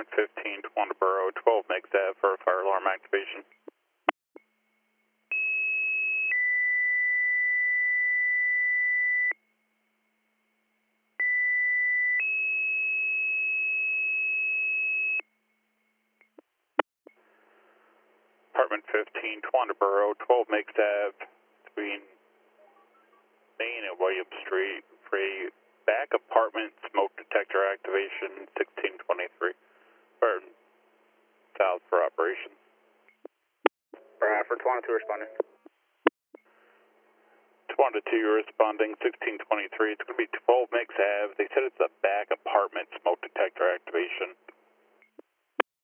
Apartment 15, Twandaboro, 12 Megs Ave for fire alarm activation. Apartment 15, Twandaboro, 12 Megs Ave between Main and William Street for a back apartment smoke detector activation 1623. Or south for operations. For 22 responding. 22, you're responding 1623. It's going to be 12 Megs Ave. They said it's a back apartment smoke detector activation.